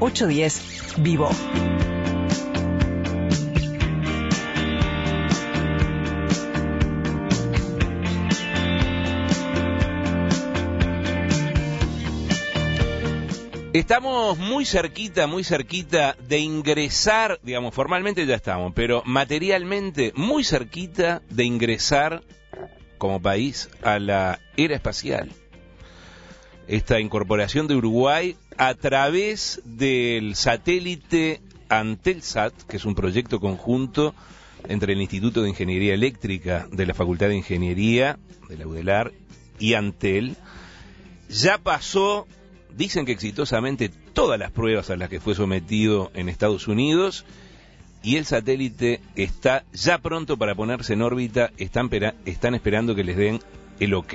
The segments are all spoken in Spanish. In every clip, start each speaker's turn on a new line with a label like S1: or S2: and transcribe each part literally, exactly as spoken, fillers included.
S1: ochocientos diez Vivo.
S2: Estamos muy cerquita, muy cerquita de ingresar, digamos, formalmente ya estamos, pero materialmente muy cerquita de ingresar como país a la era espacial. Esta incorporación de Uruguay a través del satélite Antelsat, que es un proyecto conjunto entre el Instituto de Ingeniería Eléctrica de la Facultad de Ingeniería de la UDELAR y Antel, ya pasó, dicen que exitosamente, todas las pruebas a las que fue sometido en Estados Unidos, y el satélite está ya pronto para ponerse en órbita. Están, pera, están esperando que les den el ok.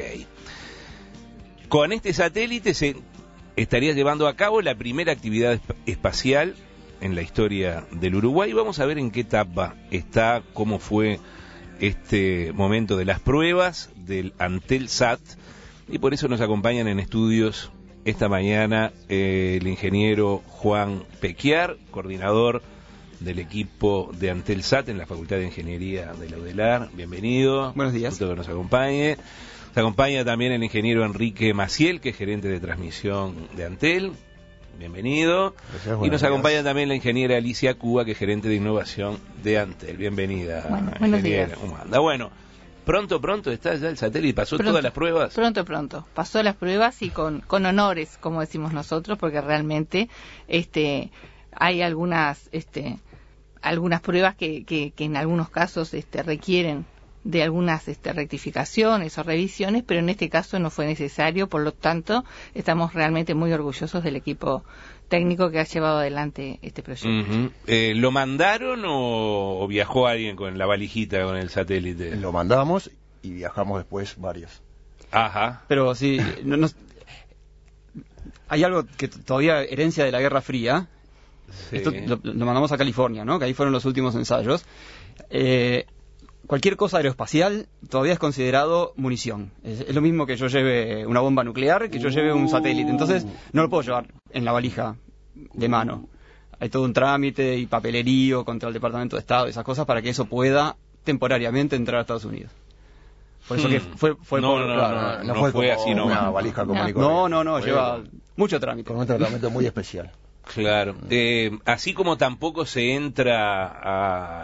S2: Con este satélite se estaría llevando a cabo la primera actividad esp- espacial en la historia del Uruguay. Vamos a ver en qué etapa está, cómo fue este momento de las pruebas del Antelsat, y por eso nos acompañan en estudios esta mañana eh, el ingeniero Juan Pequiar, coordinador del equipo de Antelsat en la Facultad de Ingeniería de la UDELAR. Bienvenido.
S3: Buenos días.
S2: Gusto que nos acompañe. Nos acompaña también el ingeniero Enrique Maciel, que es gerente de transmisión de Antel. Bienvenido. Gracias, y nos acompaña también la ingeniera Alicia Cuba, que es gerente de innovación de Antel. Bienvenida.
S4: Bueno, buenos días.
S2: ¿Cómo anda? Bueno, pronto, pronto está ya el satélite. ¿Pasó
S4: pronto,
S2: todas las pruebas?
S4: Pronto, pronto. Pasó las pruebas y con, con honores, como decimos nosotros, porque realmente este, hay algunas, este, algunas pruebas que, que, que en algunos casos este, requieren de algunas este, rectificaciones o revisiones, pero en este caso no fue necesario. Por lo tanto, estamos realmente muy orgullosos del equipo técnico que ha llevado adelante este proyecto.
S2: Uh-huh. eh, ¿Lo mandaron o, o viajó alguien con la valijita con el satélite?
S5: Lo mandamos y viajamos después varios.
S2: Ajá.
S3: Pero sí, no, no, hay algo que t- todavía herencia de la Guerra Fría.
S2: Sí.
S3: Esto lo, lo mandamos a California, ¿no? Que ahí fueron los últimos ensayos. Eh, cualquier cosa aeroespacial todavía es considerado munición. Es, es lo mismo que yo lleve una bomba nuclear, que yo lleve un satélite. Entonces, no lo puedo llevar en la valija de mano. Hay todo un trámite y papelerío contra el Departamento de Estado y esas cosas para que eso pueda temporariamente entrar a Estados Unidos. Por eso hmm. que fue, fue
S2: no,
S3: por,
S2: no,
S3: claro,
S2: no, no,
S5: no fue,
S2: fue así, no.
S5: Una valija común y
S3: no,
S5: corriente.
S3: no, no,
S5: Fue
S3: lleva
S5: con,
S3: mucho trámite.
S5: Con un tratamiento muy especial.
S2: Claro. Eh, así como tampoco se entra a,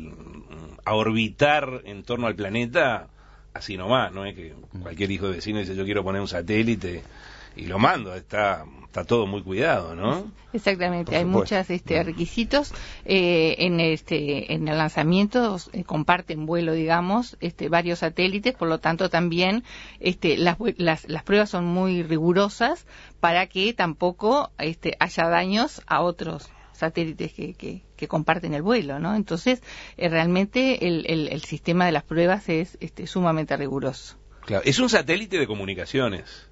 S2: a orbitar en torno al planeta, así nomás, no es que cualquier hijo de vecino dice yo quiero poner un satélite y lo mando, está está todo muy cuidado, ¿no?
S4: Exactamente, hay muchos este, requisitos eh, en este en el lanzamiento, eh, comparten vuelo, digamos, este, varios satélites, por lo tanto también este, las, las, las pruebas son muy rigurosas para que tampoco este, haya daños a otros satélites que, que, que comparten el vuelo, ¿no? Entonces, eh, realmente el, el, el sistema de las pruebas es este, sumamente riguroso.
S2: Claro, es un satélite de comunicaciones.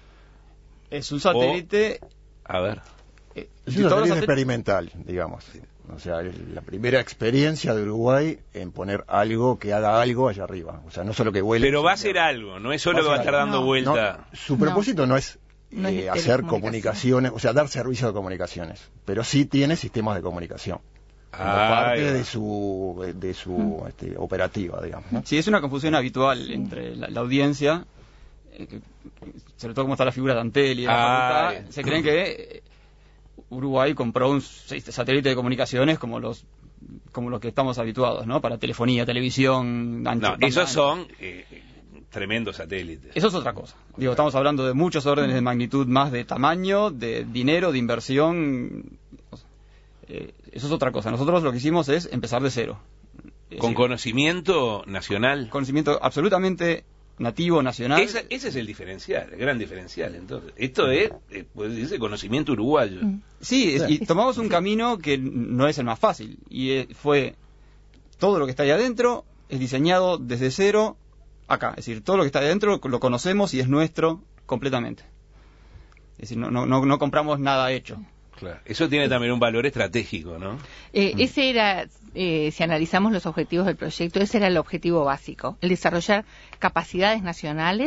S3: Es un satélite...
S2: O, a ver.
S5: Eh, es un satélite experimental, digamos. O sea, es la primera experiencia de Uruguay en poner algo que haga algo allá arriba. O sea, no solo que vuele...
S2: Pero va a ser algo, no es solo que va a estar dando
S4: no,
S2: vuelta.
S5: No, su propósito no, no es,
S4: no
S5: eh,
S4: es
S5: hacer comunicaciones, o sea, dar servicio de comunicaciones. Pero sí tiene sistemas de comunicación. Como
S2: Ah,
S5: parte de su, de su este, operativa, digamos, ¿no?
S3: Sí, es una confusión habitual entre la, la audiencia... Que, sobre todo como está la figura de Antel y de la
S2: ah,
S3: facultad, se creen que Uruguay compró un satélite de comunicaciones como los como los que estamos habituados, ¿no? Para telefonía, televisión, ancho,
S2: no, esos son eh, tremendos satélites.
S3: Eso es otra cosa. Digo, estamos hablando de muchos órdenes de magnitud más de tamaño, de dinero, de inversión. Eh, eso es otra cosa. Nosotros lo que hicimos es empezar de cero. Es
S2: Con
S3: decir,
S2: conocimiento nacional.
S3: Conocimiento absolutamente nativo, nacional.
S2: Esa, ese es el diferencial, el gran diferencial. Entonces, esto es, eh, pues, dice conocimiento uruguayo.
S3: Sí, es, y tomamos un camino que no es el más fácil. Y eh, fue todo lo que está ahí adentro es diseñado desde cero acá. Es decir, todo lo que está ahí adentro lo conocemos y es nuestro completamente. Es decir, no, no, no, no compramos nada hecho.
S2: Claro. Eso tiene también un valor estratégico, ¿no?
S4: Eh, ese era, eh, si analizamos los objetivos del proyecto, ese era el objetivo básico, el desarrollar capacidades nacionales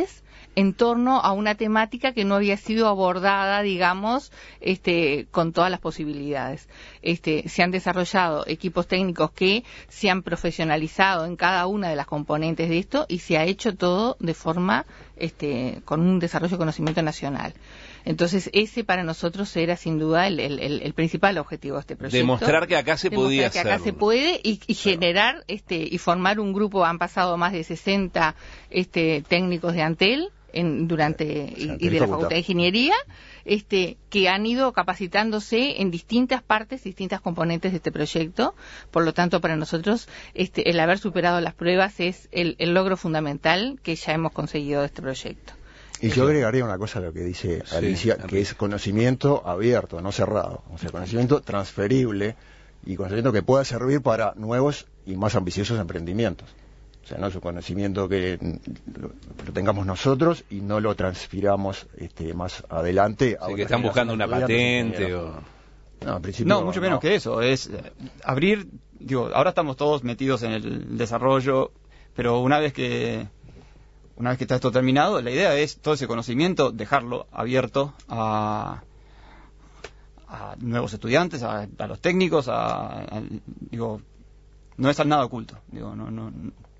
S4: en torno a una temática que no había sido abordada, digamos, este, con todas las posibilidades. Este, se han desarrollado equipos técnicos que se han profesionalizado en cada una de las componentes de esto y se ha hecho todo de forma, este, con un desarrollo de conocimiento nacional. Entonces, ese para nosotros era sin duda el, el, el principal objetivo de este proyecto.
S2: Demostrar que acá se podía hacer.
S4: Que acá se puede y, y generar este y formar un grupo. Han pasado más de sesenta este, técnicos de Antel en, durante y, y de la Facultad de Ingeniería, este, que han ido capacitándose en distintas partes, distintas componentes de este proyecto. Por lo tanto, para nosotros, este, el haber superado las pruebas es el, el logro fundamental que ya hemos conseguido de este proyecto.
S5: Y yo agregaría una cosa a lo que dice Alicia, sí, que es conocimiento abierto, no cerrado. O sea, conocimiento transferible y conocimiento que pueda servir para nuevos y más ambiciosos emprendimientos. O sea, no es un conocimiento que lo, lo tengamos nosotros y no lo transfiramos este, más adelante.
S2: A sí, que están buscando una patente o...
S3: No, en principio, no, mucho menos no. que eso. Es eh, abrir, digo, ahora estamos todos metidos en el desarrollo, pero una vez que... Una vez que está esto terminado, la idea es todo ese conocimiento dejarlo abierto a, a nuevos estudiantes, a, a los técnicos, a, a, digo, no es nada oculto, digo, no, no.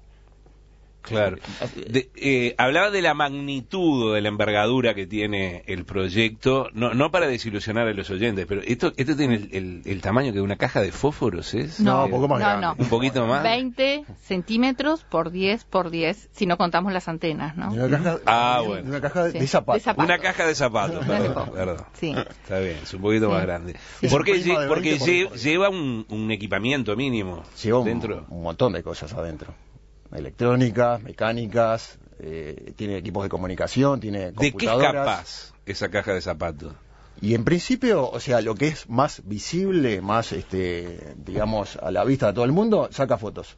S2: Claro. De, eh, hablaba de la magnitud, de la envergadura que tiene el proyecto, no, no para desilusionar a los oyentes, pero esto, esto tiene el, el, el tamaño que una caja de fósforos, ¿es?
S4: No,
S5: un poco más
S4: no,
S5: grande.
S4: No.
S2: Un poquito más.
S4: veinte centímetros por diez por diez, si no contamos las antenas, ¿no?
S5: Una caja,
S2: ah, bueno.
S5: Una caja de,
S4: sí,
S5: de, zapatos.
S4: de zapatos.
S2: Una caja de zapatos, perdón, perdón.
S4: Sí.
S2: Está bien, es un poquito sí. más grande.
S5: Sí.
S2: Porque, lle, porque lle, lleva un, un equipamiento mínimo
S5: lleva
S2: dentro.
S5: Un, un montón de cosas adentro. Electrónicas, mecánicas, eh, tiene equipos de comunicación, tiene computadoras.
S2: ¿De qué es capaz esa caja de zapatos?
S5: Y en principio, o sea, lo que es más visible, más, este, digamos, a la vista de todo el mundo, saca fotos.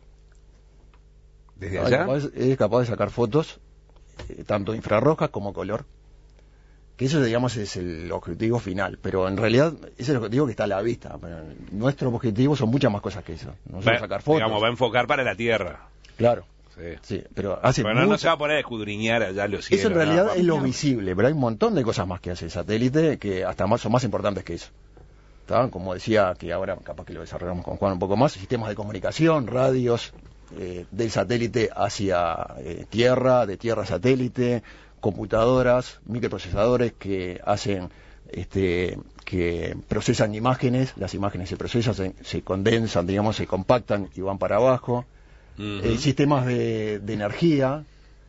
S2: ¿Desde allá?
S5: Es capaz, es capaz de sacar fotos, eh, tanto infrarrojas como color. Que eso, digamos, es el objetivo final. Pero en realidad, ese es el objetivo que está a la vista. Pero nuestro objetivo son muchas más cosas que eso. No solo
S2: va,
S5: sacar fotos.
S2: Digamos, va a enfocar para la Tierra.
S5: Claro.
S2: Sí.
S5: Sí, pero hace
S2: bueno,
S5: mucho...
S2: no se va a poner a escudriñar allá los cielos.
S5: Eso en realidad
S2: no,
S5: es lo visible, pero hay un montón de cosas más que hace el satélite que hasta más son más importantes que eso. ¿Está? Como decía, que ahora capaz que lo desarrollamos con Juan un poco más, sistemas de comunicación, radios, eh, del satélite hacia eh, tierra, de tierra a satélite, computadoras, microprocesadores que hacen, este, que procesan imágenes, las imágenes se procesan, se, se condensan, digamos, se compactan y van para abajo. Uh-huh. eh, sistemas de, de energía,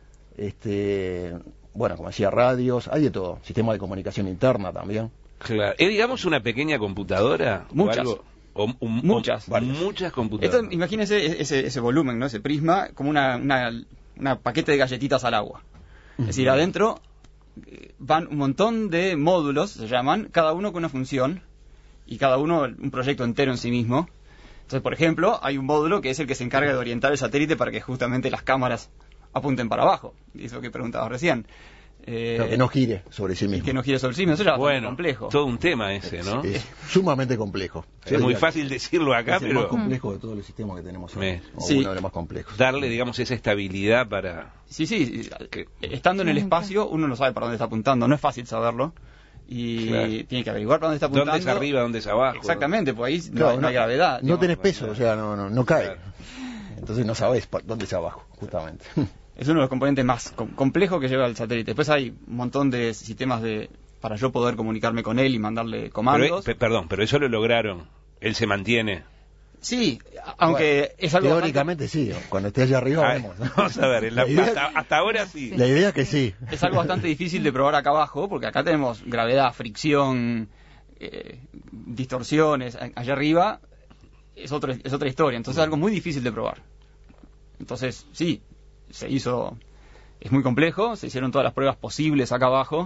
S5: este, bueno, como decía, radios, hay de todo, sistemas de comunicación interna también.
S2: Claro, ¿es, digamos, una pequeña computadora?
S3: Muchas.
S2: O algo? O, un,
S3: muchas.
S2: O, muchas computadoras.
S3: Esto, imagínense ese, ese volumen, ¿no? Ese prisma, como una, una, una paquete de galletitas al agua. Uh-huh. Es decir, adentro van un montón de módulos, se llaman, cada uno con una función, y cada uno un proyecto entero en sí mismo. Entonces, por ejemplo, hay un módulo que es el que se encarga de orientar el satélite para que justamente las cámaras apunten para abajo. Y eso que preguntabas recién.
S5: Eh, Pero que no gire sobre sí mismo.
S3: Que no gire sobre sí mismo, eso ya es
S2: bueno,
S3: complejo.
S2: Todo un tema ese, ¿no?
S5: Es, es sumamente complejo.
S2: Es muy fácil decirlo acá,
S5: es
S2: pero...
S5: el más complejo de todos los sistemas que tenemos hoy. O
S3: sí.
S5: uno de los más complejos.
S2: Darle, digamos, esa estabilidad para...
S3: Sí, sí. Que, estando en el espacio, uno no sabe para dónde está apuntando. No es fácil saberlo. Y claro. tiene que averiguar para dónde está apuntando.
S2: ¿Dónde es arriba, dónde es abajo?
S3: Exactamente, pues ahí
S5: claro,
S3: no, no hay gravedad.
S5: No, no tenés peso,
S3: no,
S5: o sea, no, no, no cae.
S2: Claro.
S5: Entonces no sabés dónde es abajo, justamente.
S3: Es uno de los componentes más com- complejos que lleva el satélite. Después hay un montón de sistemas de para yo poder comunicarme con él y mandarle comandos.
S2: Pero, perdón, pero eso lo lograron. Él se mantiene.
S3: Sí, aunque bueno, es algo
S5: teóricamente bastante... sí, cuando esté allá arriba
S2: Ay,
S5: vemos. ¿no?
S2: Vamos a ver, en la,
S5: la
S2: hasta, hasta ahora sí.
S5: La idea es que sí.
S3: Es algo bastante difícil de probar acá abajo, porque acá tenemos gravedad, fricción, eh, distorsiones. Allá arriba es, otro, es otra historia, entonces es algo muy difícil de probar. Entonces, sí, se hizo, es muy complejo, se hicieron todas las pruebas posibles acá abajo.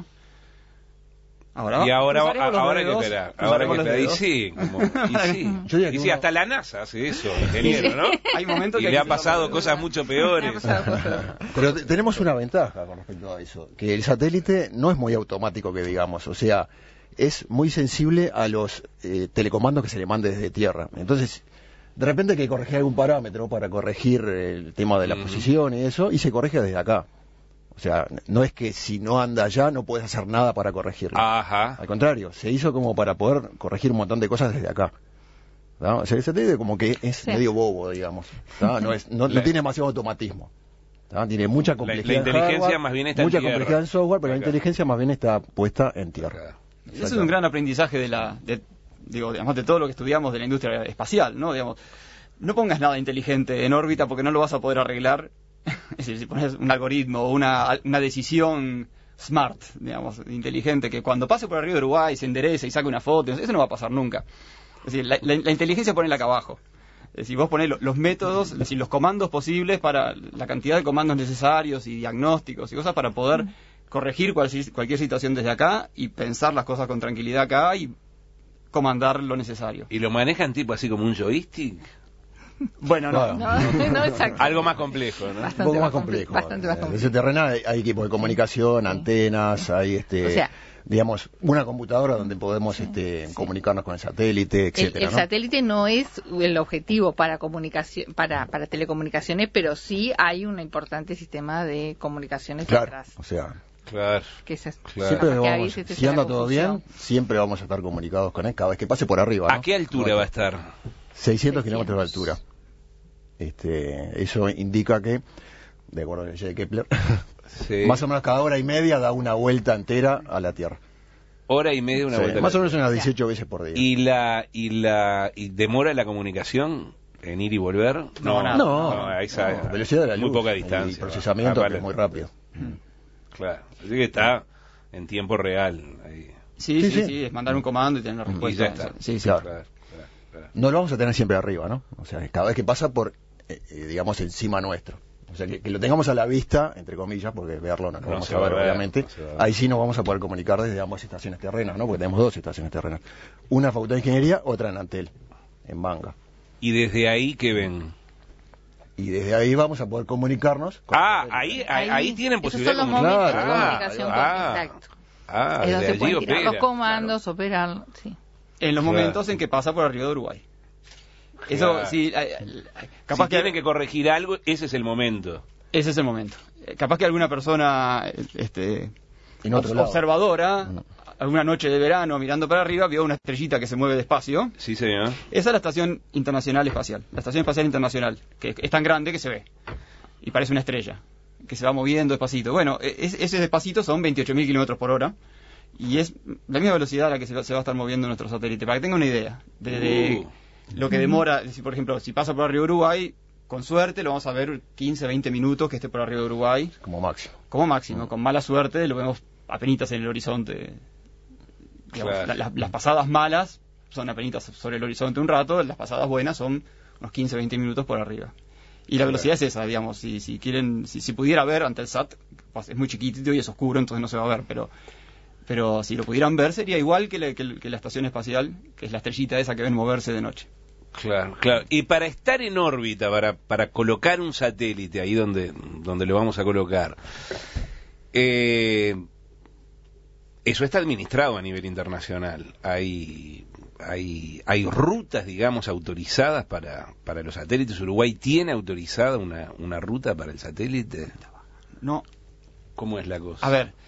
S3: Ahora,
S2: y ahora, ahora hay que esperar. Ahora hay que esperar. Y sí, como, y sí. Yo y sí uno... hasta la NASA hace eso, ingeniero, ¿no?
S3: Hay momentos
S2: y
S3: que
S2: le ha pasado cosas mucho peores.
S5: Pero t- tenemos una ventaja con respecto a eso, que el satélite no es muy automático, que digamos, o sea, es muy sensible a los eh, telecomandos que se le mande desde tierra. Entonces, de repente hay que corregir algún parámetro para corregir el tema de la uh-huh. posición y eso, y se corrige desde acá. O sea, no es que si no anda allá no puedes hacer nada para corregirlo.
S2: Ajá.
S5: Al contrario, se hizo como para poder corregir un montón de cosas desde acá. ¿No? O sea, el satélite como que es sí. medio bobo, digamos. ¿No? No, es, no, no tiene demasiado automatismo. ¿No? Tiene mucha complejidad.
S2: La, la inteligencia
S5: hardware,
S2: más bien está
S5: mucha
S2: en tierra.
S5: complejidad en software, pero acá. La inteligencia más bien está puesta en tierra.
S3: Acá. Ese es un gran aprendizaje de la, de, digo, digamos, de todo lo que estudiamos de la industria espacial, ¿no? Digamos, no pongas nada inteligente en órbita porque no lo vas a poder arreglar. Es decir, si pones un algoritmo o una, una decisión smart, digamos, inteligente, que cuando pase por arriba de Uruguay se enderece y saque una foto, eso no va a pasar nunca. Es decir, la, la, la inteligencia ponela acá abajo. Es decir, vos ponés los, los métodos, es decir, los comandos posibles para la cantidad de comandos necesarios y diagnósticos y cosas para poder mm. corregir cual, cualquier situación desde acá y pensar las cosas con tranquilidad acá y comandar lo necesario.
S2: ¿Y lo manejan tipo así como un joystick?
S3: Bueno, no.
S4: No, no, no exacto.
S2: Algo más complejo, ¿no?
S5: Bastante un poco más complejo. Bastante más complejo. En ese terreno hay, hay equipos de comunicación, sí. antenas, hay este... O sea, digamos, una computadora donde podemos sí, este, sí. comunicarnos con el satélite, etcétera.
S4: El, el
S5: ¿no?
S4: satélite no es el objetivo para comunicación, para, para telecomunicaciones, pero sí hay un importante sistema de comunicaciones
S5: claro,
S4: detrás.
S5: O sea,
S2: claro,
S4: que es,
S5: claro. Siempre vamos, si anda todo bien, siempre vamos a estar comunicados con él cada vez que pase por arriba, ¿no?
S2: ¿A qué altura va a estar?
S5: seiscientos kilómetros de altura. Este, eso indica que, de acuerdo a la ley de Kepler, sí. más o menos cada hora y media da una vuelta entera a la Tierra.
S2: Hora y media una
S5: sí,
S2: vuelta.
S5: Más o menos unas dieciocho veces por día.
S2: ¿Y la y la y demora la comunicación en ir y volver?
S5: No, no, no,
S2: no, ahí sabe,
S5: no velocidad de la luz,
S2: muy poca distancia.
S5: Y procesamiento que es muy rápido.
S2: Claro, así que está en tiempo real. Ahí.
S3: Sí, sí, sí, sí, es mandar un comando y tener la respuesta.
S2: Y ya está.
S3: Sí, sí,
S5: claro.
S3: claro.
S5: Claro, claro. No lo vamos a tener siempre arriba, ¿no? O sea, cada vez que pasa por, eh, digamos, encima nuestro. O sea, que, que lo tengamos a la vista, entre comillas, porque verlo no lo no vamos a ver, ver obviamente. No ahí sí nos vamos a poder comunicar desde ambas estaciones terrenas, ¿no? Porque tenemos dos estaciones terrenas. Una en Facultad de Ingeniería, otra en Antel, en Manga.
S2: ¿Y desde ahí qué ven?
S5: Y desde ahí vamos a poder comunicarnos.
S2: Con ah, ahí, ahí, ahí tienen posibilidad
S4: de
S2: comunicar.
S4: Claro, ah, comunicación ah, con, exacto.
S2: Ah,
S4: es donde
S2: allí
S4: pueden tirar
S2: opera,
S4: los comandos,
S2: claro.
S4: operan, sí.
S3: En los claro. momentos en que pasa por arriba de Uruguay. Eso
S2: claro.
S3: sí,
S2: capaz si que tienen que corregir algo, ese es el momento.
S3: Ese es el momento. Capaz que alguna persona este,
S5: en otro
S3: observadora,
S5: no.
S3: alguna noche de verano mirando para arriba, vio una estrellita que se mueve despacio.
S2: Sí, señor.
S3: Esa es la Estación Internacional Espacial, la Estación Espacial Internacional, que es tan grande que se ve y parece una estrella, que se va moviendo despacito. Bueno, es, ese despacito son veintiocho mil kilómetros por hora y es la misma velocidad a la que se va, se va a estar moviendo nuestro satélite, para que tenga una idea de, de uh. lo que demora. Si, por ejemplo, si pasa por arriba de Uruguay, con suerte lo vamos a ver quince, veinte minutos que esté por arriba de Uruguay.
S5: Como máximo.
S3: Como máximo. Uh. Con mala suerte lo vemos apenitas en el horizonte. Digamos, claro. la, la, las pasadas malas son apenitas sobre el horizonte un rato, las pasadas buenas son unos quince, veinte minutos por arriba. Y la velocidad es esa, digamos, si, si quieren, si, si pudiera ver ante el S A T, pues es muy chiquitito y es oscuro, entonces no se va a ver, pero pero si lo pudieran ver sería igual que la, que, que la estación espacial, que es la estrellita esa que ven moverse de noche.
S2: Claro, claro. Y para estar en órbita, para, para colocar un satélite ahí donde, donde lo vamos a colocar, eh, eso está administrado a nivel internacional. Hay, hay, hay rutas, digamos, autorizadas para, para los satélites. ¿Uruguay tiene autorizada una, una ruta para el satélite?
S3: No.
S2: ¿Cómo es la cosa?
S3: A ver,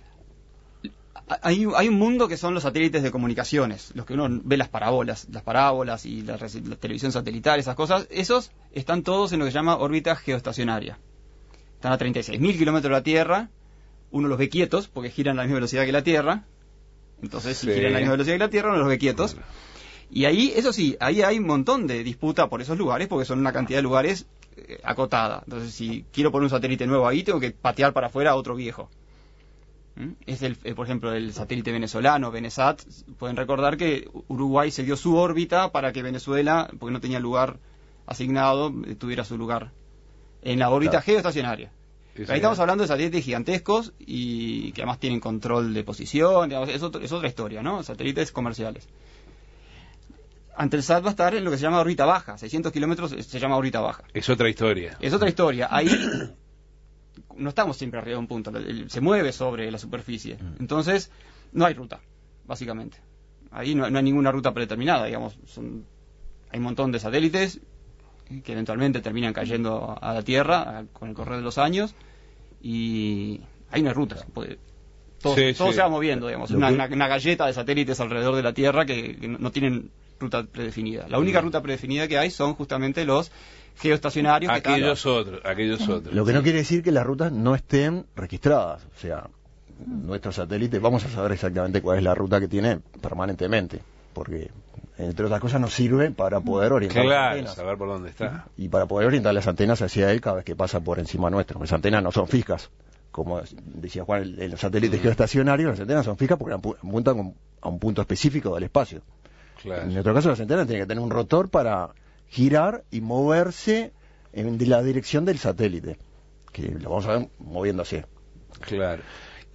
S3: Hay, hay un mundo que son los satélites de comunicaciones, los que uno ve las parábolas, las parábolas y la, la televisión satelital, esas cosas. Esos están todos en lo que se llama órbita geoestacionaria. Están a treinta y seis mil kilómetros de la Tierra. Uno los ve quietos porque giran a la misma velocidad que la Tierra. Entonces, sí. si giran a la misma velocidad que la Tierra, uno los ve quietos. Y ahí, eso sí, ahí hay un montón de disputa por esos lugares porque son una cantidad de lugares eh, acotada. Entonces, si quiero poner un satélite nuevo ahí, tengo que patear para afuera a otro viejo. Es el, por ejemplo, el satélite venezolano, Venesat. Pueden recordar que Uruguay se dio su órbita para que Venezuela, porque no tenía lugar asignado, tuviera su lugar en la órbita claro. geoestacionaria. Sí, ahí estamos hablando de satélites gigantescos y que además tienen control de posición, digamos, es, otro, es otra historia, ¿no? Satélites comerciales. Antelsat va a estar en lo que se llama órbita baja, seiscientos kilómetros se llama órbita baja.
S2: Es otra historia.
S3: Es otra historia. Ahí no estamos siempre arriba de un punto, se mueve sobre la superficie. Entonces, no hay ruta, básicamente. Ahí no, no hay ninguna ruta predeterminada, digamos. Son, hay un montón de satélites que eventualmente terminan cayendo a la Tierra con el correr de los años y hay unas rutas. Puede, todo
S2: sí,
S3: todo
S2: sí.
S3: se va moviendo, digamos. Una, una, una galleta de satélites alrededor de la Tierra que, que no tienen ruta predefinida. La única ruta predefinida que hay son justamente los geoestacionarios.
S2: Aquellos
S3: que
S2: otros, aquellos
S3: sí.
S2: otros.
S5: Lo que no quiere decir que las rutas no estén registradas. O sea, nuestros satélites, vamos a saber exactamente cuál es la ruta que tiene permanentemente. Porque, entre otras cosas, nos sirve para poder orientar
S2: claro,
S5: las antenas.
S2: saber por dónde está.
S5: Y para poder orientar las antenas hacia él cada vez que pasa por encima nuestro. Las antenas no son fijas. Como decía Juan, en los satélites mm. geoestacionarios, las antenas son fijas porque apuntan a un punto específico del espacio.
S2: Claro.
S5: En nuestro caso, las antenas tienen que tener un rotor para girar y moverse en la dirección del satélite, que lo vamos a ver moviéndose.
S2: Claro.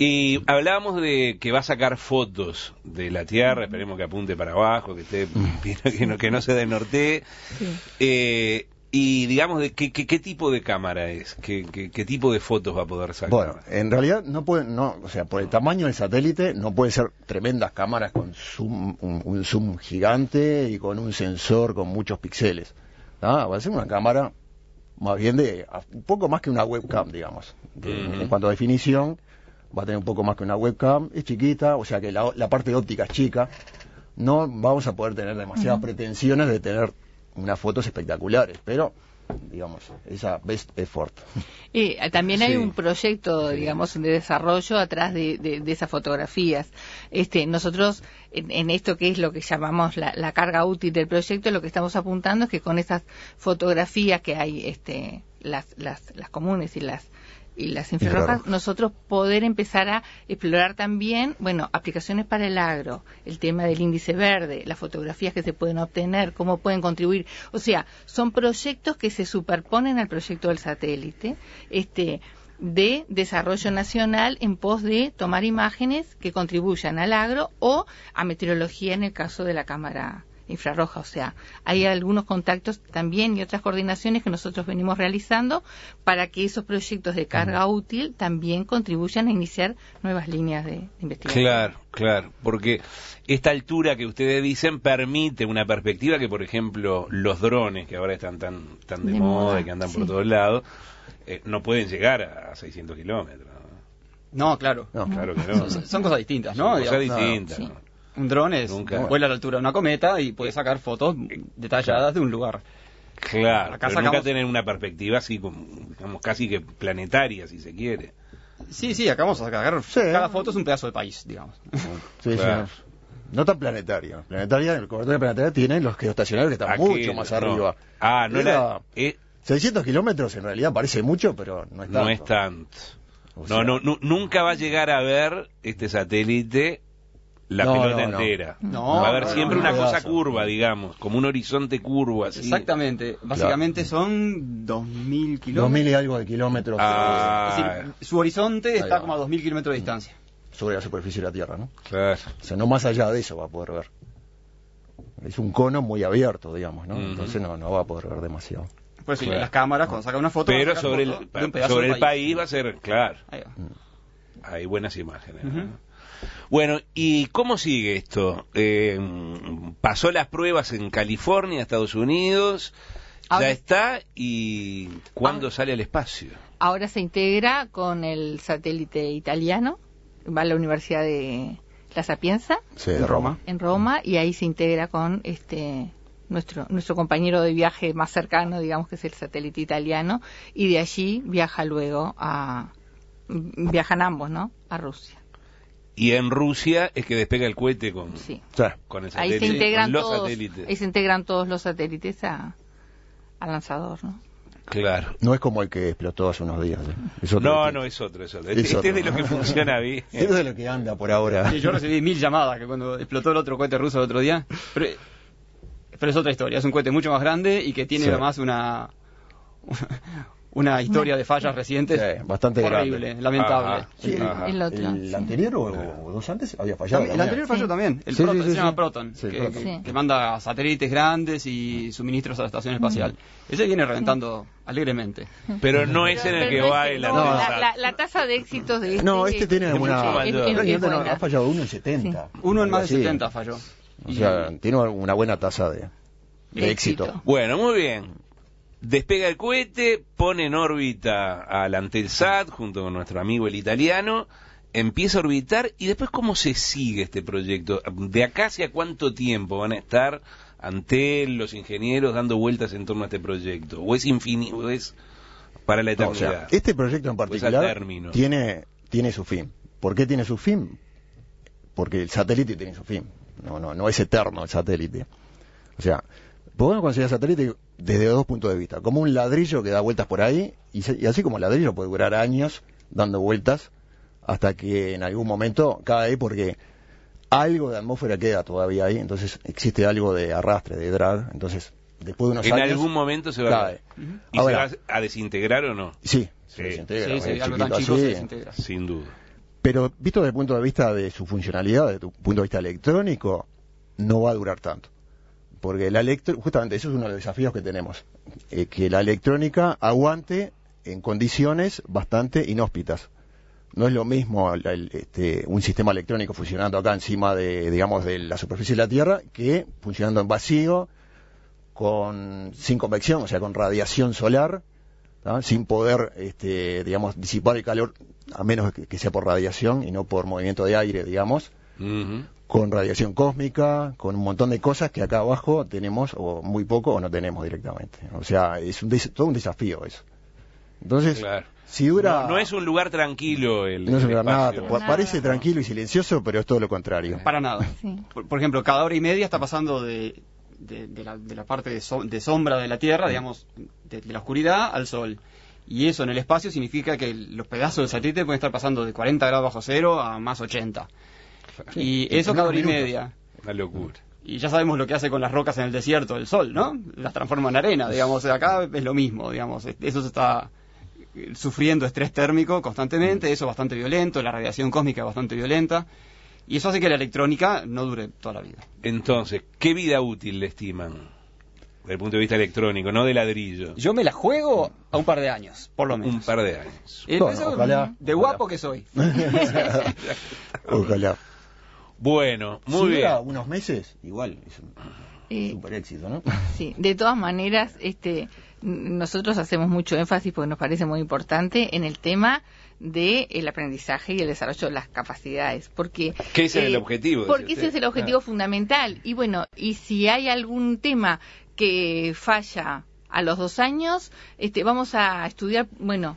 S2: Y hablábamos de que va a sacar fotos de la Tierra, esperemos que apunte para abajo, que esté que no, que no se desnortee. Sí. Eh, y digamos, de qué, qué, qué tipo de cámara es, qué, qué, qué tipo de fotos va a poder sacar.
S5: Bueno, en realidad no puede, no, o sea, por el tamaño del satélite no pueden ser tremendas cámaras con zoom, un, un zoom gigante y con un sensor con muchos píxeles. ¿Ah? Va a ser una cámara más bien de un poco más que una webcam, digamos. De, uh-huh. En cuanto a definición, va a tener un poco más que una webcam, es chiquita, o sea que la, la parte óptica es chica. No vamos a poder tener demasiadas uh-huh. pretensiones de tener unas fotos espectaculares, pero digamos, esa best effort.
S4: Y también hay
S2: sí.
S4: un proyecto, digamos, de desarrollo atrás de, de, de esas fotografías. Este, nosotros, en, en esto que es lo que llamamos la, la carga útil del proyecto, lo que estamos apuntando es que con esas fotografías que hay, este, las, las, las comunes y las y las infrarrojas, nosotros poder empezar a explorar también, bueno, aplicaciones para el agro, el tema del índice verde, las fotografías que se pueden obtener, cómo pueden contribuir. O sea, son proyectos que se superponen al proyecto del satélite, este, de desarrollo nacional en pos de tomar imágenes que contribuyan al agro o a meteorología en el caso de la cámara infrarroja. O sea, hay algunos contactos también y otras coordinaciones que nosotros venimos realizando para que esos proyectos de carga uh-huh. útil también contribuyan a iniciar nuevas líneas de investigación.
S2: Claro, claro, porque esta altura que ustedes dicen permite una perspectiva que, por ejemplo, los drones que ahora están tan tan de, de moda, moda y que andan sí. por todos lados, eh, no pueden llegar a seiscientos kilómetros.
S3: No, claro.
S2: No, claro que no.
S3: Son, son cosas distintas, ¿no?
S2: Son cosas distintas.
S3: No, sí. Un dron es, Nunca. vuela a la altura de una cometa y puede sacar fotos detalladas claro. de un lugar.
S2: Claro, acá pero sacamos... nunca tener una perspectiva así, como, digamos, casi que planetaria, si se quiere.
S3: Sí, sí, acá vamos a sacar, sí. cada foto es un pedazo de país, digamos.
S5: Sí, claro. sí. No tan planetaria. Planetaria, el cobertura planetaria tiene los geoestacionarios que están Aquí, mucho más no. arriba.
S2: Ah, no era... era eh...
S5: seiscientos kilómetros en realidad parece mucho, pero no es tanto.
S2: No es tanto. O sea... no, no, no, nunca va a llegar a ver este satélite... La no, pelota no, entera. No, va a haber no, siempre no, una no, cosa curva, digamos, como un horizonte curvo así.
S3: Exactamente. Básicamente claro. son dos mil kilómetros.
S5: Dos mil y algo de kilómetros.
S2: Ah,
S3: es decir, su horizonte está va. como a dos mil kilómetros de distancia.
S5: Sobre la superficie de la Tierra, ¿no?
S2: Claro.
S5: O sea, no más allá de eso va a poder ver. Es un cono muy abierto, digamos, ¿no? Uh-huh. Entonces no, no va a poder ver demasiado.
S3: Pues claro. sí, las cámaras, cuando sacan una foto...
S2: Pero sobre el, sobre el país. país va a ser, claro.
S3: Ahí va.
S2: Hay buenas imágenes, uh-huh. ¿no? Bueno, ¿y cómo sigue esto? Eh, pasó las pruebas en California, Estados Unidos, ahora, ya está, ¿y cuándo ahora, sale al espacio?
S4: Ahora se integra con el satélite italiano, va a la Universidad de La Sapienza,
S5: sí, de Roma.
S4: En Roma, y ahí se integra con este nuestro nuestro compañero de viaje más cercano, digamos que es el satélite italiano, y de allí viaja luego a... viajan ambos, ¿no?, a Rusia.
S2: Y en Rusia es que despega el cohete con,
S4: sí.
S2: con el satélite,
S4: ahí se integran
S2: con los
S4: todos,
S2: satélites.
S4: Ahí se integran todos los satélites a, al lanzador, ¿no?
S2: Claro.
S5: No es como el que explotó hace unos días. ¿eh?
S2: Es otro no, que... no, es otro. Es otro.
S5: Es
S2: este
S5: otro.
S2: es de lo que funciona bien.
S5: Este es de lo que anda por ahora.
S3: Sí, yo recibí mil llamadas que cuando explotó el otro cohete ruso el otro día. Pero, pero es otra historia. Es un cohete mucho más grande y que tiene sí. además una... una historia de fallas recientes
S5: sí, bastante
S3: horrible,
S5: grande.
S3: lamentable.
S5: Ajá, sí,
S4: ajá. El, otro,
S5: el
S4: sí.
S5: anterior o, o dos antes había fallado.
S3: El anterior falló sí. también. El
S5: sí,
S3: Proton,
S5: sí, sí,
S3: se llama
S5: sí.
S3: Proton,
S5: sí,
S3: que,
S5: Proton.
S3: Que, que manda satélites grandes y suministros a la estación espacial. Mm. Ese viene reventando sí. alegremente.
S2: Pero no es en el que va el
S4: no, la, la, la tasa de éxitos de este...
S5: No, este tiene una...
S4: Es, es, es
S5: no, ha fallado uno en setenta.
S3: Sí. Uno en más de setenta falló.
S5: O sea, tiene una buena tasa de, de éxito.
S2: éxito. Bueno, muy bien. despega el cohete, pone en órbita al Antelsat junto con nuestro amigo el italiano, empieza a orbitar y después ¿cómo se sigue este proyecto? ¿De acá hacia cuánto tiempo van a estar Antel, los ingenieros dando vueltas en torno a este proyecto? ¿O es infinito, o es para la eternidad?
S5: No, o sea, este proyecto en particular tiene, tiene su fin. ¿Por qué tiene su fin? Porque el satélite tiene su fin. No, no, no es eterno el satélite. O sea, podemos considerar satélite desde dos puntos de vista. Como un ladrillo que da vueltas por ahí, y, se, y así como el ladrillo puede durar años dando vueltas hasta que en algún momento cae, porque algo de atmósfera queda todavía ahí, entonces existe algo de arrastre, de drag, entonces después de unos
S2: en
S5: años...
S2: En algún momento se va
S5: cae.
S2: a... Uh-huh. ¿Y
S5: Ahora,
S2: se va a desintegrar o no?
S5: Sí,
S2: sí,
S5: se desintegra.
S3: Sí, sí, algo tan chico se desintegra.
S2: Sin duda.
S5: Pero visto desde el punto de vista de su funcionalidad, desde tu punto de vista electrónico, no va a durar tanto. Porque la electro... justamente eso es uno de los desafíos que tenemos, eh, que la electrónica aguante en condiciones bastante inhóspitas. No es lo mismo el, el, este, un sistema electrónico funcionando acá encima de, digamos, de la superficie de la Tierra que funcionando en vacío, con sin convección, o sea, con radiación solar, ¿tá? Sin poder, este, digamos, disipar el calor, a menos que, que sea por radiación y no por movimiento de aire, digamos, uh-huh. Con radiación cósmica, con un montón de cosas que acá abajo tenemos, o muy poco, o no tenemos directamente. O sea, es un des- todo un desafío eso. Entonces...
S2: Claro.
S5: Si dura...
S2: no, no es un lugar tranquilo el,
S5: no es un
S2: el
S5: lugar nada,
S2: espacio.
S5: parece tranquilo y silencioso, pero es todo lo contrario.
S3: Para nada.
S4: Sí.
S3: Por, por ejemplo, cada hora y media está pasando de, de, de, la, de la parte de, so, de sombra de la Tierra, digamos, de, de la oscuridad al Sol. Y eso en el espacio significa que los pedazos del satélite pueden estar pasando de cuarenta grados bajo cero a más ochenta. Y eso cada hora y media.
S2: Una locura.
S3: Y ya sabemos lo que hace con las rocas en el desierto del Sol, ¿no? Las transforma en arena, digamos. Acá es lo mismo, digamos. Eso se está sufriendo estrés térmico constantemente, eso es bastante violento, la radiación cósmica es bastante violenta, y eso hace que la electrónica no dure toda la vida.
S2: Entonces, ¿qué vida útil le estiman? Desde el punto de vista electrónico, no de ladrillo.
S3: Yo me la juego a un par de años, por lo menos.
S2: Un par de años.
S5: Bueno, eso, ojalá.
S3: De guapo ojalá. Que soy.
S5: Ojalá.
S2: Bueno, muy
S5: si
S2: bien.
S5: Dura unos meses, igual, es un
S4: eh,
S5: super éxito, ¿no?
S4: Sí, de todas maneras, este... nosotros hacemos mucho énfasis porque nos parece muy importante en el tema del aprendizaje y el desarrollo de las capacidades, porque
S2: ¿qué es
S4: eh,
S2: el objetivo?
S4: Porque ese es el objetivo
S2: ah.
S4: fundamental. Y bueno, y si hay algún tema que falla a los dos años, este, vamos a estudiar, bueno,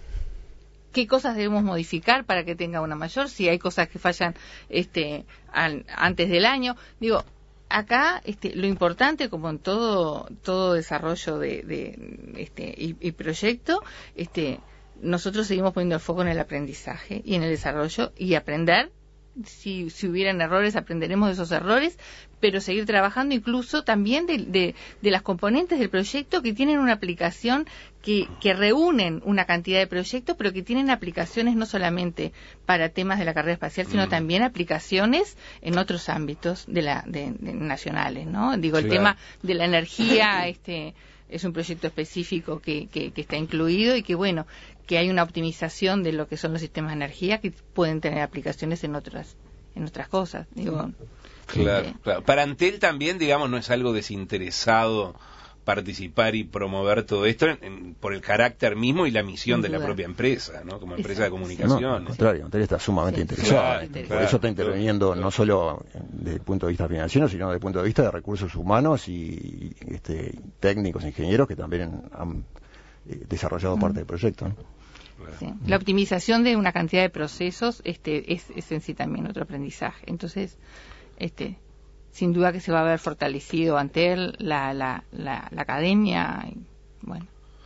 S4: qué cosas debemos modificar para que tenga una mayor, si hay cosas que fallan este, al, antes del año, digo. Acá este, lo importante, como en todo todo desarrollo de, de este y, y proyecto, este, nosotros seguimos poniendo el foco en el aprendizaje y en el desarrollo y aprender. Si, si hubieran errores, aprenderemos de esos errores, pero seguir trabajando incluso también de, de, de las componentes del proyecto que tienen una aplicación, que, que reúnen una cantidad de proyectos, pero que tienen aplicaciones no solamente para temas de la carrera espacial, sino mm. también aplicaciones en otros ámbitos de la de, de nacionales, ¿no? Digo, el sí, tema claro. de la energía, este es un proyecto específico que, que, que está incluido y que, bueno, que hay una optimización de lo que son los sistemas de energía que pueden tener aplicaciones en otras en otras cosas. Digo,
S2: claro,
S4: eh,
S2: claro. Para Antel también, digamos, no es algo desinteresado participar y promover todo esto en, en, por el carácter mismo y la misión de la propia empresa, ¿no? Como empresa de comunicación.
S5: No, al contrario, Antel está sumamente sí, interesada. Claro, por claro, eso está interviniendo claro. no solo desde el punto de vista financiero, sino desde el punto de vista de recursos humanos y este, técnicos, ingenieros que también han eh, desarrollado mm. parte del proyecto, ¿no?
S4: Sí. La optimización de una cantidad de procesos este, es, es en sí también otro aprendizaje. Entonces, este, sin duda que se va a ver fortalecido ante él la, la, la, la academia. Y, bueno.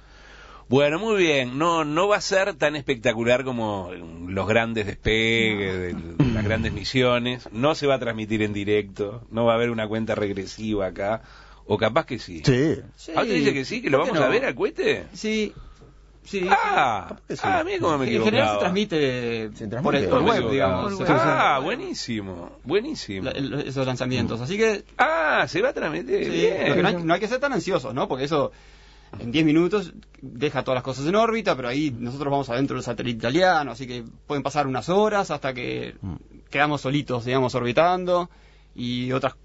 S2: Bueno, muy bien. No no va a ser tan espectacular como los grandes despegues, no. de, de las grandes misiones. No se va a transmitir en directo. No va a haber una cuenta regresiva acá. O capaz que sí.
S5: Sí.
S2: sí. ¿Ah, usted dice que sí? ¿Que lo vamos no? a ver al cohete?
S3: Sí. Sí,
S2: ah, sí. ah, mira cómo me equivocaba.
S3: En general se transmite, se transmite por el por web, digamos.
S2: Por web. Ah, buenísimo, buenísimo.
S3: La, el, esos lanzamientos, así que...
S2: Ah, se va a transmitir, sí, bien.
S3: No hay, no hay que ser tan ansiosos, ¿no? Porque eso en diez minutos deja todas las cosas en órbita, pero ahí nosotros vamos adentro del satélite italiano, así que pueden pasar unas horas hasta que quedamos solitos, digamos, orbitando, y otras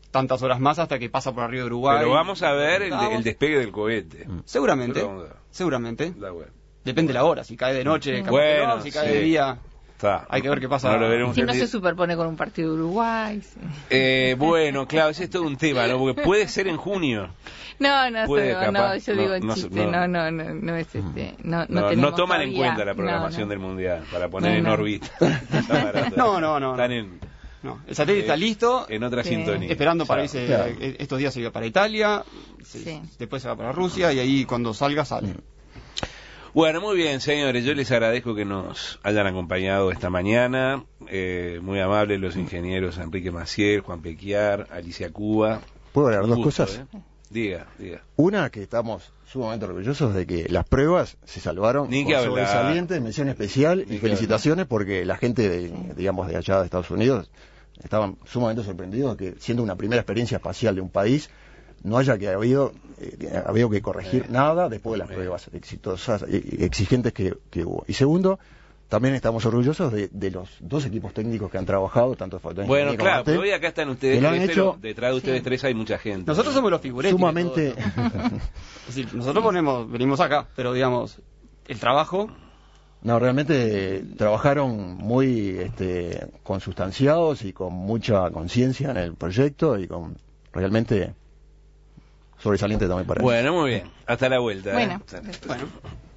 S3: tantas horas más hasta que pasa por arriba de Uruguay.
S2: Pero vamos a ver el, de- el despegue del cohete.
S3: Seguramente,
S2: Vamos a ver.
S3: seguramente.
S2: La web.
S3: Depende de la hora, si cae de noche, capaz que
S2: Bueno,
S3: no, si cae
S2: sí.
S3: de día,
S2: Está.
S3: hay que ver qué pasa.
S2: No lo veremos
S4: Si
S2: el
S4: no
S2: día.
S4: se superpone con un partido de Uruguay. Sí.
S2: Eh, bueno, claro, ese es todo un tema, ¿no? Porque puede ser en junio.
S4: No, no,
S2: Puede,
S4: sé, no,
S2: capaz,
S4: yo
S2: no,
S4: digo en
S2: no,
S4: chiste,
S2: no.
S4: no, no, no, no es este, no, no,
S2: No,
S4: tenemos
S2: no toman en
S4: todavía-
S2: cuenta la programación
S4: no, no.
S2: del Mundial para poner
S4: No,
S2: en
S4: no.
S2: órbita. Está barato.
S3: No, no, no,
S2: Están
S3: no.
S2: en,
S3: No, el satélite
S2: eh,
S3: está listo,
S2: en otra
S4: Sí.
S2: sintonía.
S3: esperando para
S2: Chao.
S3: irse,
S5: Claro.
S3: eh, estos días se iba para Italia, se-
S4: Sí.
S3: después se va para Rusia y ahí cuando salga sale.
S2: Bueno, muy bien, señores. Yo les agradezco que nos hayan acompañado esta mañana. Eh, muy amables los ingenieros Enrique Maciel, Juan Pequiar, Alicia Cuba.
S5: ¿Puedo agregar
S2: Un
S5: dos
S2: gusto,
S5: cosas?
S2: ¿eh? Diga, diga.
S5: Una, que estamos sumamente orgullosos de que las pruebas se salvaron
S2: Ni que
S5: con
S2: hablar.
S5: sobresaliente, mención especial
S2: Ni
S5: y
S2: que
S5: felicitaciones porque la gente, de, digamos, de allá de Estados Unidos estaban sumamente sorprendidos de que siendo una primera experiencia espacial de un país no haya que habido, eh, habido que corregir
S2: Eh.
S5: nada después de las
S2: Eh.
S5: pruebas exitosas y exigentes que, que hubo. Y segundo, también estamos orgullosos de, de los dos equipos técnicos que han trabajado, tanto de Fotoingeniería
S2: Bueno,
S5: como
S2: claro,
S5: Martel,
S2: pero hoy acá están ustedes
S5: que lo han
S2: tres,
S5: hecho-
S2: pero detrás de ustedes
S4: Sí.
S2: tres hay mucha gente.
S3: Nosotros somos los figuretes.
S5: sumamente...
S3: de todo esto. Es decir, nosotros ponemos, venimos acá, pero digamos, el trabajo,
S5: No, realmente eh, trabajaron muy este, consustanciados y con mucha conciencia en el proyecto y con realmente sobresaliente también para ellos.
S2: Bueno, muy bien. Hasta la vuelta. ¿eh?
S4: Bueno.
S3: bueno.